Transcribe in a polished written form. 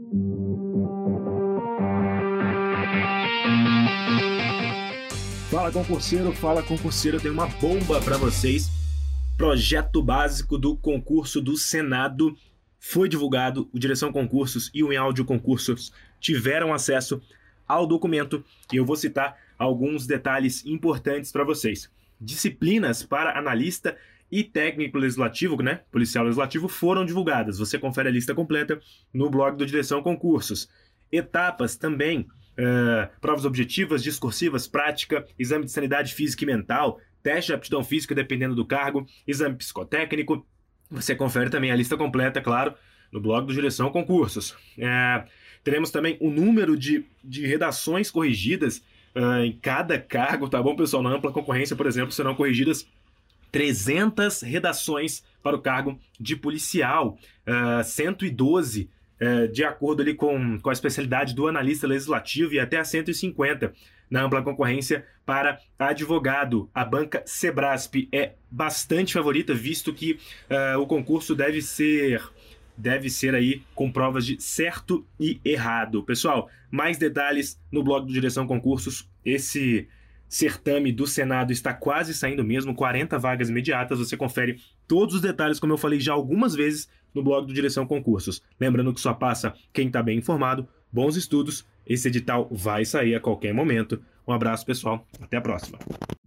Fala concurseiro, eu tenho uma bomba para vocês. Projeto básico do concurso do Senado foi divulgado, o Direção Concursos e o Em Áudio Concursos tiveram acesso ao documento e eu vou citar alguns detalhes importantes para vocês. Disciplinas para analista e técnico legislativo, policial legislativo, foram divulgadas. Você confere a lista completa no blog do Direção Concursos. Etapas também, provas objetivas, discursivas, prática, exame de sanidade física e mental, teste de aptidão física dependendo do cargo, exame psicotécnico. Você confere também a lista completa, claro, no blog do Direção Concursos. Teremos também o número de redações corrigidas em cada cargo, tá bom, pessoal? Na ampla concorrência, por exemplo, serão corrigidas 300 redações para o cargo de policial, 112 de acordo ali com a especialidade do analista legislativo e até 150 na ampla concorrência para advogado. A banca Sebrasp é bastante favorita, visto que o concurso deve ser aí com provas de certo e errado. Pessoal, mais detalhes no blog do Direção Concursos. Esse certame do Senado está quase saindo mesmo, 40 vagas imediatas. Você confere todos os detalhes, como eu falei já algumas vezes, no blog do Direção Concursos. Lembrando que só passa quem está bem informado. Bons estudos, esse edital vai sair a qualquer momento. Um abraço, pessoal, até a próxima.